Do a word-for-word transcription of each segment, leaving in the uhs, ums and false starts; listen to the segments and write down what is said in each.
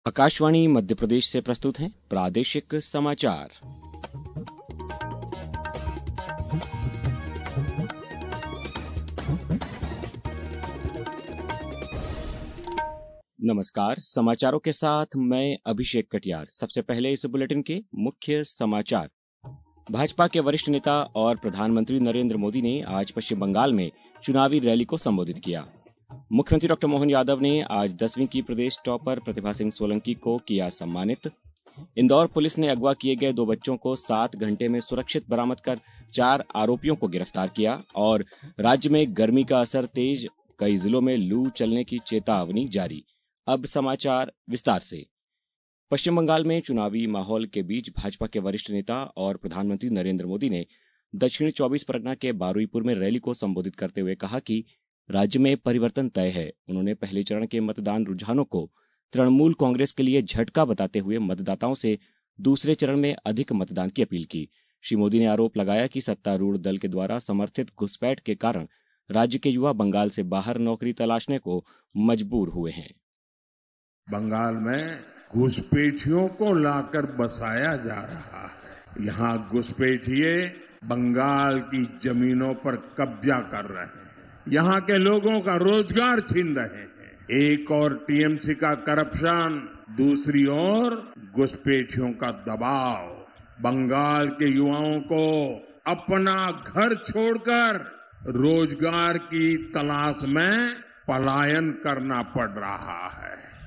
आकाशवाणी मध्य प्रदेश से प्रस्तुत हैं प्रादेशिक समाचार। नमस्कार, समाचारों के साथ मैं अभिषेक कटियार। सबसे पहले इस बुलेटिन के मुख्य समाचार। भाजपा के वरिष्ठ नेता और प्रधानमंत्री नरेंद्र मोदी ने आज पश्चिम बंगाल में चुनावी रैली को संबोधित किया। मुख्यमंत्री डॉक्टर मोहन यादव ने आज दसवीं की प्रदेश टॉपर प्रतिभा सिंह सोलंकी को किया सम्मानित। इंदौर पुलिस ने अगवा किए गए दो बच्चों को सात घंटे में सुरक्षित बरामद कर चार आरोपियों को गिरफ्तार किया। और राज्य में गर्मी का असर तेज, कई जिलों में लू चलने की चेतावनी जारी। अब समाचार विस्तार से। पश्चिम बंगाल में चुनावी माहौल के बीच भाजपा के वरिष्ठ नेता और प्रधानमंत्री नरेंद्र मोदी ने दक्षिण चौबीस परगना के बारुईपुर में रैली को संबोधित करते हुए कहा कि राज्य में परिवर्तन तय है। उन्होंने पहले चरण के मतदान रुझानों को तृणमूल कांग्रेस के लिए झटका बताते हुए मतदाताओं से दूसरे चरण में अधिक मतदान की अपील की। श्री मोदी ने आरोप लगाया कि सत्तारूढ़ दल के द्वारा समर्थित घुसपैठ के कारण राज्य के युवा बंगाल से बाहर नौकरी तलाशने को मजबूर हुए हैं। बंगाल में घुसपैठियों को लाकर बसाया जा रहा है। यहाँ घुसपैठिए बंगाल की जमीनों पर कब्जा कर रहे हैं, यहाँ के लोगों का रोजगार छीन रहे हैं। एक और टीएमसी का करप्शन, दूसरी ओर घुसपैठियों का दबाव। बंगाल के युवाओं को अपना घर छोड़कर रोजगार की तलाश में पलायन करना पड़ रहा है।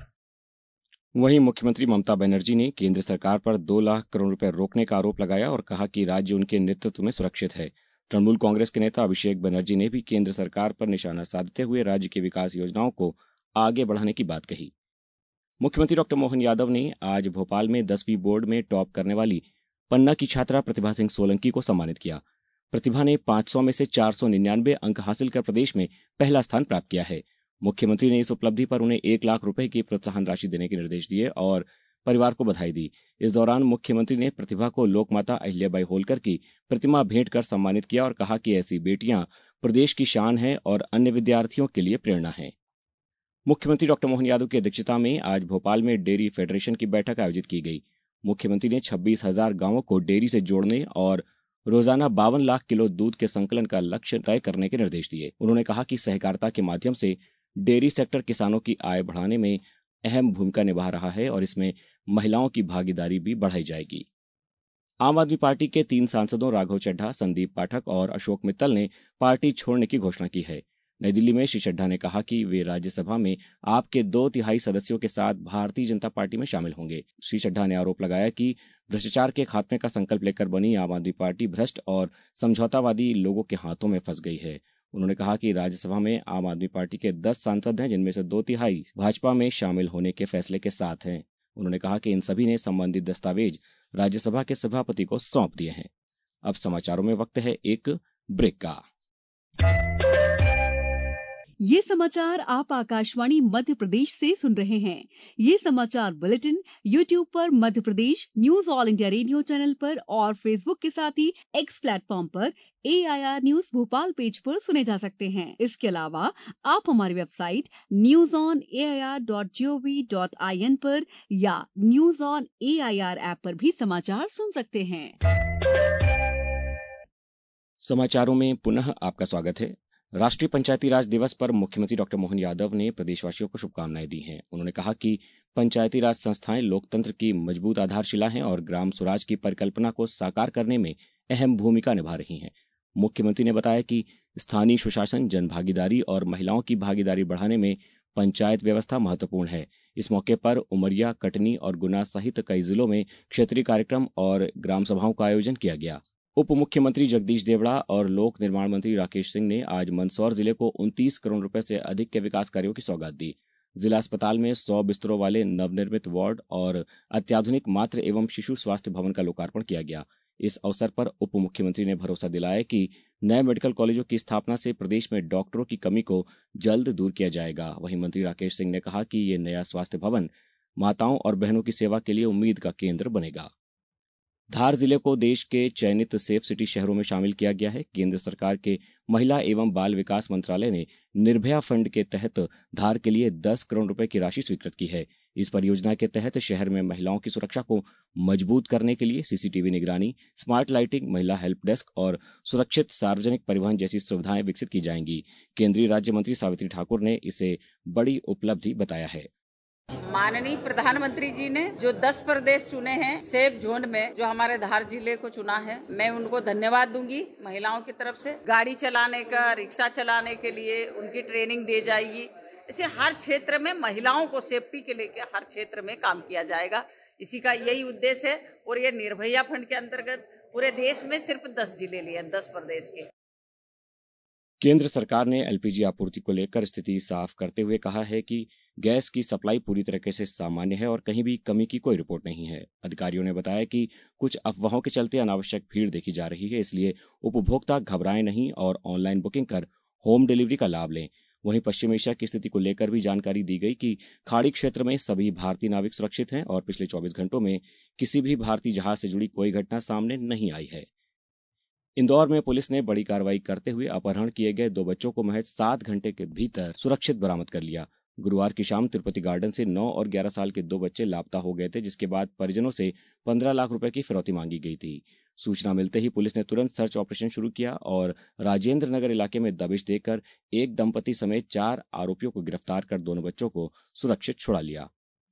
वहीं मुख्यमंत्री ममता बनर्जी ने केंद्र सरकार पर दो लाख करोड़ रुपए रोकने का आरोप लगाया और कहा कि राज्य उनके नेतृत्व में सुरक्षित है। तृणमूल कांग्रेस के नेता अभिषेक बनर्जी ने भी केंद्र सरकार पर निशाना साधते हुए राज्य की विकास योजनाओं को आगे बढ़ाने की बात कही। मुख्यमंत्री डॉक्टर मोहन यादव ने आज भोपाल में दसवीं बोर्ड में टॉप करने वाली पन्ना की छात्रा प्रतिभा सिंह सोलंकी को सम्मानित किया। प्रतिभा ने पांच सौ में से चार सौ निन्यानवे अंक हासिल कर प्रदेश में पहला स्थान प्राप्त किया है। मुख्यमंत्री ने इस उपलब्धि पर उन्हें एक लाख रुपए की प्रोत्साहन राशि देने के निर्देश दिए और परिवार को बधाई दी। इस दौरान मुख्यमंत्री ने प्रतिभा को लोकमाता अहिल्याबाई होलकर की प्रतिमा भेंट कर सम्मानित किया और कहा कि ऐसी बेटियां प्रदेश की शान है और अन्य विद्यार्थियों के लिए प्रेरणा है। मुख्यमंत्री डॉक्टर मोहन यादव की अध्यक्षता में आज भोपाल में डेयरी फेडरेशन की बैठक आयोजित की गई। मुख्यमंत्री ने छब्बीस हजार गांवों को डेयरी से जोड़ने और रोजाना बावन लाख किलो दूध के संकलन का लक्ष्य तय करने के निर्देश दिए। उन्होंने कहा कि सहकारिता के माध्यम से डेयरी सेक्टर किसानों की आय बढ़ाने में अहम भूमिका निभा रहा है और इसमें महिलाओं की भागीदारी भी बढ़ाई जाएगी। आम आदमी पार्टी के तीन सांसदों राघव चड्ढा, संदीप पाठक और अशोक मित्तल ने पार्टी छोड़ने की घोषणा की है। नई दिल्ली में श्री चड्ढा ने कहा कि वे राज्यसभा में आपके दो तिहाई सदस्यों के साथ भारतीय जनता पार्टी में शामिल होंगे। श्री चड्ढा ने आरोप लगाया कि भ्रष्टाचार के खात्मे का संकल्प लेकर बनी आम आदमी पार्टी भ्रष्ट और समझौतावादी लोगों के हाथों में फंस गई है। उन्होंने कहा कि राज्यसभा में आम आदमी पार्टी के दस सांसद हैं, जिनमें से दो तिहाई भाजपा में शामिल होने के फैसले के साथ हैं। उन्होंने कहा कि इन सभी ने संबंधित दस्तावेज राज्यसभा के सभापति को सौंप दिए हैं। अब समाचारों में वक्त है एक ब्रेक का। ये समाचार आप आकाशवाणी मध्य प्रदेश से सुन रहे हैं। ये समाचार बुलेटिन यूट्यूब पर Madhya Pradesh news All India Radio channel पर और फेसबुक के साथ ही एक्स प्लेटफॉर्म पर A I R news Bhopal page पर सुने जा सकते हैं। इसके अलावा आप हमारी website news on A I R dot G O V dot I N पर या news on A I R app पर भी समाचार सुन सकते हैं। समाचारों में पुनः आपका स्वागत है। राष्ट्रीय पंचायती राज दिवस पर मुख्यमंत्री डॉक्टर मोहन यादव ने प्रदेशवासियों को शुभकामनाएं दी हैं। उन्होंने कहा कि पंचायती राज संस्थाएं लोकतंत्र की मजबूत आधारशिला हैं और ग्राम स्वराज की परिकल्पना को साकार करने में अहम भूमिका निभा रही हैं। मुख्यमंत्री ने बताया कि स्थानीय सुशासन, जनभागीदारी और महिलाओं की भागीदारी बढ़ाने में पंचायत व्यवस्था महत्वपूर्ण है। इस मौके पर उमरिया, कटनी और गुना सहित कई जिलों में क्षेत्रीय कार्यक्रम और ग्राम सभाओं का आयोजन किया गया। उप मुख्यमंत्री जगदीश देवड़ा और लोक निर्माण मंत्री राकेश सिंह ने आज मंदसौर जिले को उनतीस करोड़ रुपए से अधिक के विकास कार्यों की सौगात दी। जिला अस्पताल में सौ बिस्तरों वाले नवनिर्मित वार्ड और अत्याधुनिक मातृ एवं शिशु स्वास्थ्य भवन का लोकार्पण किया गया। इस अवसर पर उप मुख्यमंत्री ने भरोसा दिलाया कि नए मेडिकल कॉलेजों की स्थापना से प्रदेश में डॉक्टरों की कमी को जल्द दूर किया जाएगा। वहीं मंत्री राकेश सिंह ने कहा कि ये नया स्वास्थ्य भवन माताओं और बहनों की सेवा के लिए उम्मीद का केंद्र बनेगा। धार जिले को देश के चयनित सेफ सिटी शहरों में शामिल किया गया है। केंद्र सरकार के महिला एवं बाल विकास मंत्रालय ने निर्भया फंड के तहत धार के लिए दस करोड़ रुपए की राशि स्वीकृत की है। इस परियोजना के तहत शहर में महिलाओं की सुरक्षा को मजबूत करने के लिए सीसीटीवी निगरानी, स्मार्ट लाइटिंग, महिला हेल्प डेस्क और सुरक्षित सार्वजनिक परिवहन जैसी सुविधाएं विकसित की जाएंगी। केंद्रीय राज्य मंत्री सावित्री ठाकुर ने इसे बड़ी उपलब्धि बताया है। माननीय प्रधानमंत्री जी ने जो दस प्रदेश चुने हैं सेफ जोन में, जो हमारे धार जिले को चुना है, मैं उनको धन्यवाद दूंगी। महिलाओं की तरफ से गाड़ी चलाने का, रिक्शा चलाने के लिए उनकी ट्रेनिंग दी जाएगी। इसे हर क्षेत्र में महिलाओं को सेफ्टी के लेके हर क्षेत्र में काम किया जाएगा। इसी का यही उद्देश्य है। और ये निर्भया फंड के अंतर्गत पूरे देश में सिर्फ दस जिले लिए, दस प्रदेश के। केंद्र सरकार ने एलपीजी आपूर्ति को लेकर स्थिति साफ करते हुए कहा है कि गैस की सप्लाई पूरी तरीके से सामान्य है और कहीं भी कमी की कोई रिपोर्ट नहीं है। अधिकारियों ने बताया कि कुछ अफवाहों के चलते अनावश्यक भीड़ देखी जा रही है, इसलिए उपभोक्ता घबराएं नहीं और ऑनलाइन बुकिंग कर होम डिलीवरी का लाभ लें। वहीं पश्चिम एशिया की स्थिति को लेकर भी जानकारी दी गई कि खाड़ी क्षेत्र में सभी भारतीय नाविक सुरक्षित हैं और पिछले चौबीस घंटों में किसी भी भारतीय जहाज से जुड़ी कोई घटना सामने नहीं आई है। इंदौर में पुलिस ने बड़ी कार्रवाई करते हुए अपहरण किए गए दो बच्चों को महज सात घंटे के भीतर सुरक्षित बरामद कर लिया। गुरुवार की शाम तिरुपति गार्डन से नौ और ग्यारह साल के दो बच्चे लापता हो गए थे, जिसके बाद परिजनों से पंद्रह लाख रुपए की फिरौती मांगी गई थी। सूचना मिलते ही पुलिस ने तुरंत सर्च ऑपरेशन शुरू किया और राजेंद्र नगर इलाके में दबिश देकर एक दंपति समेत चार आरोपियों को गिरफ्तार कर दोनों बच्चों को सुरक्षित छुड़ा लिया।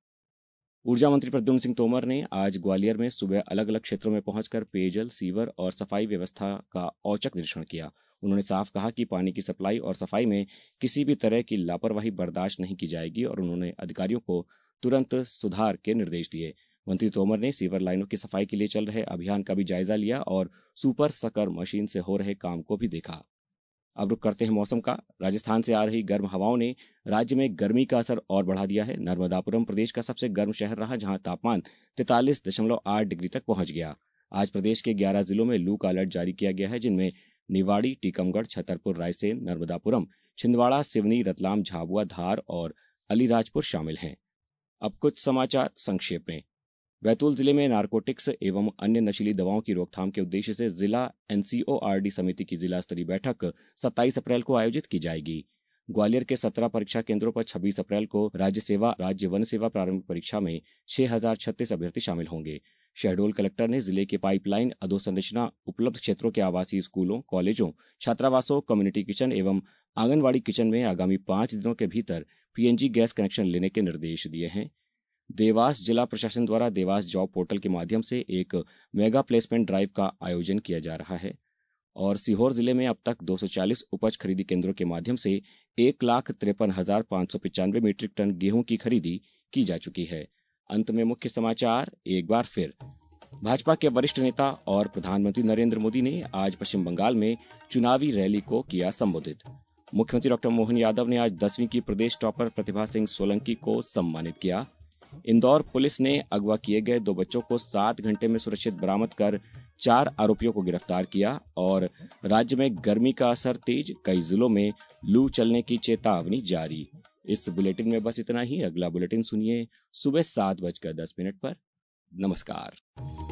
ऊर्जा मंत्री प्रद्युम्न सिंह तोमर ने आज ग्वालियर में सुबह अलग अलग क्षेत्रों में पहुंचकर पेयजल, सीवर और सफाई व्यवस्था का औचक निरीक्षण किया। उन्होंने साफ कहा कि पानी की सप्लाई और सफाई में किसी भी तरह की लापरवाही बर्दाश्त नहीं की जाएगी और उन्होंने अधिकारियों को तुरंत सुधार के निर्देश दिए। मंत्री तोमर ने सीवर लाइनों की सफाई के लिए चल रहे अभियान का भी जायजा लिया और सुपर सकर मशीन से हो रहे काम को भी देखा। अब रुक करते हैं मौसम का। राजस्थान से आ रही गर्म हवाओं ने राज्य में गर्मी का असर और बढ़ा दिया है। नर्मदापुरम प्रदेश का सबसे गर्म शहर रहा, जहां तापमान तैंतालीस दशमलव आठ डिग्री तक पहुंच गया। आज प्रदेश के ग्यारह जिलों में लू का अलर्ट जारी किया गया है, जिनमें निवाड़ी, टीकमगढ़, छतरपुर, रायसेन, नर्मदापुरम, छिंदवाड़ा, सिवनी, रतलाम, झाबुआ, धार और अलीराजपुर शामिल हैं। अब कुछ समाचार संक्षेप में। बैतूल जिले में नारकोटिक्स एवं अन्य नशीली दवाओं की रोकथाम के उद्देश्य से जिला एनसीओआरडी समिति की जिला स्तरीय बैठक सत्ताईस अप्रैल को आयोजित की जाएगी। ग्वालियर के सत्रह परीक्षा केंद्रों पर छब्बीस अप्रैल को राज्य सेवा राज्य वन सेवा प्रारंभिक परीक्षा में छह हजार छत्तीस अभ्यर्थी शामिल होंगे। शहडोल कलेक्टर ने जिले के पाइपलाइन अधोसंरचना उपलब्ध क्षेत्रों के आवासीय स्कूलों, कॉलेजों, छात्रावासों, कम्युनिटी किचन एवं आंगनबाड़ी किचन में आगामी पांच दिनों के भीतर पीएनजी गैस कनेक्शन लेने के निर्देश दिए हैं। देवास जिला प्रशासन द्वारा देवास जॉब पोर्टल के माध्यम से एक मेगा प्लेसमेंट ड्राइव का आयोजन किया जा रहा है और सीहोर जिले में अब तक दो सौ चालीस उपज खरीदी केंद्रों के माध्यम से एक लाख तिरपन हजार पाँच सौ पचानवे मीट्रिक टन गेहूं की खरीदी की जा चुकी है। अंत में मुख्य समाचार एक बार फिर। भाजपा के वरिष्ठ नेता और प्रधानमंत्री नरेंद्र मोदी ने आज पश्चिम बंगाल में चुनावी रैली को किया संबोधित। मुख्यमंत्री डॉक्टर मोहन यादव ने आज दसवीं की प्रदेश टॉपर प्रतिभा सिंह सोलंकी को सम्मानित किया। इंदौर पुलिस ने अगवा किए गए दो बच्चों को सात घंटे में सुरक्षित बरामद कर चार आरोपियों को गिरफ्तार किया और राज्य में गर्मी का असर तेज, कई जिलों में लू चलने की चेतावनी जारी। इस बुलेटिन में बस इतना ही। अगला बुलेटिन सुनिए सुबह सात बजकर दस मिनट पर। नमस्कार।